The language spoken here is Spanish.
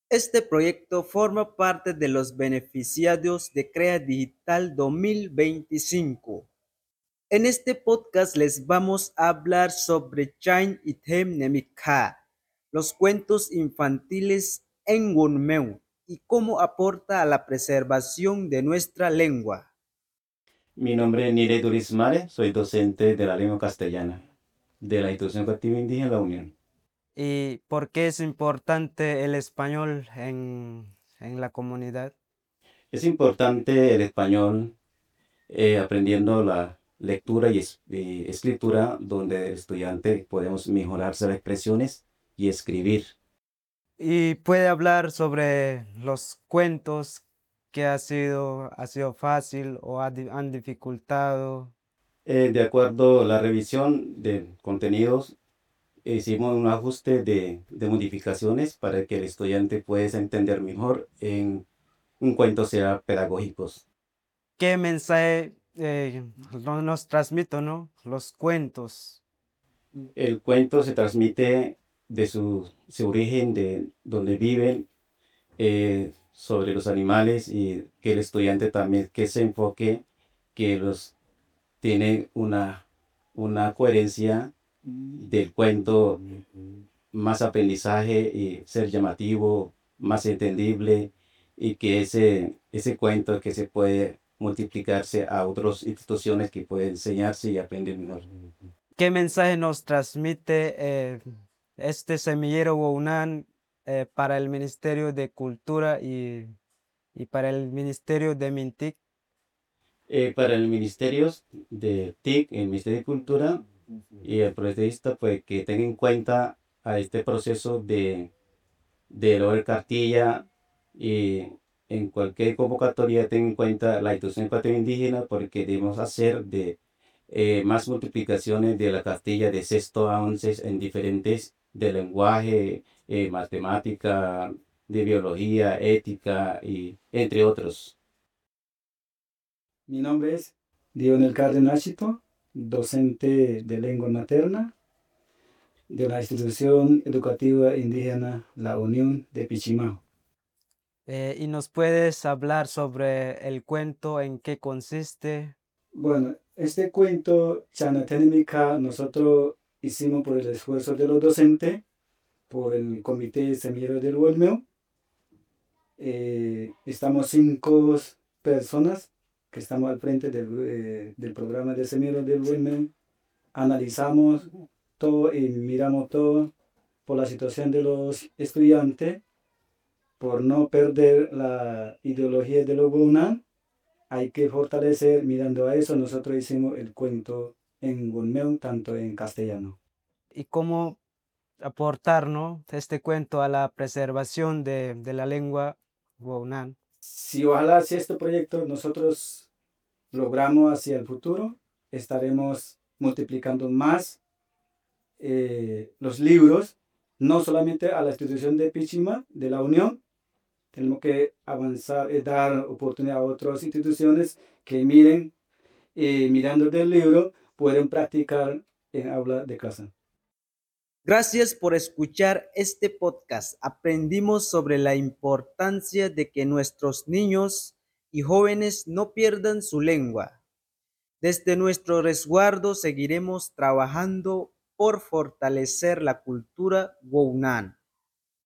Este proyecto forma parte de los beneficiarios de CREA Digital 2025. En este podcast les vamos a hablar sobre Chain Item Nemikha, los cuentos infantiles en Wunmeu y cómo aporta a la preservación de nuestra lengua. Mi nombre es Nire Turismare, soy docente de la lengua castellana de la Institución Educativa Indígena La Unión. ¿Y por qué es importante el español en la comunidad? Es importante el español aprendiendo la lectura y escritura, donde el estudiante podemos mejorarse las expresiones y escribir. ¿Y puede hablar sobre los cuentos que ha sido fácil o han dificultado? De acuerdo a la revisión de contenidos, hicimos un ajuste de modificaciones para que el estudiante pueda entender mejor en un cuento sea pedagógicos. ¿Qué mensaje nos transmiten, ¿no? Los cuentos. El cuento se transmite de su origen, de donde viven, sobre los animales y que el estudiante también, que se enfoque, que los tiene una coherencia del cuento, más aprendizaje y ser llamativo, más entendible y que ese cuento que se puede multiplicarse a otras instituciones que pueden enseñarse y aprender mejor. ¿Qué mensaje nos transmite este semillero WOUNAN para el Ministerio de Cultura y para el Ministerio de MINTIC? Para el Ministerio de TIC, el Ministerio de Cultura y el proyectista, pues que tenga en cuenta a este proceso de lograr cartilla y en cualquier convocatoria tenga en cuenta la institución educativa indígena porque debemos hacer más multiplicaciones de la cartilla de sexto a once en diferentes de lenguaje, matemática, de biología, ética y entre otros. Mi nombre es Dionel Cárdenas Chito, docente de lengua materna de la Institución Educativa Indígena La Unión de Pichimao. ¿Y nos puedes hablar sobre el cuento, en qué consiste? Bueno, este cuento, Chanatenemika, nosotros hicimos por el esfuerzo de los docentes, por el Comité Semillero del Olmeo. Estamos 5 personas que estamos al frente del programa de Semillero del Olmeo. Analizamos todo y miramos todo por la situación de los estudiantes, por no perder la ideología de los WUNAN. Hay que fortalecer, mirando a eso, nosotros hicimos el cuento en Wunmeu, tanto en castellano. ¿Y cómo aportar, ¿no? este cuento a la preservación de la lengua WOUNAN? Si ojalá si este proyecto nosotros logramos hacia el futuro, estaremos multiplicando más los libros, no solamente a la institución de Pichima, de la Unión. Tenemos que avanzar y dar oportunidad a otras instituciones que miren, mirando del libro, pueden practicar en aula de casa. Gracias por escuchar este podcast. Aprendimos sobre la importancia de que nuestros niños y jóvenes no pierdan su lengua. Desde nuestro resguardo seguiremos trabajando por fortalecer la cultura WOUNAN.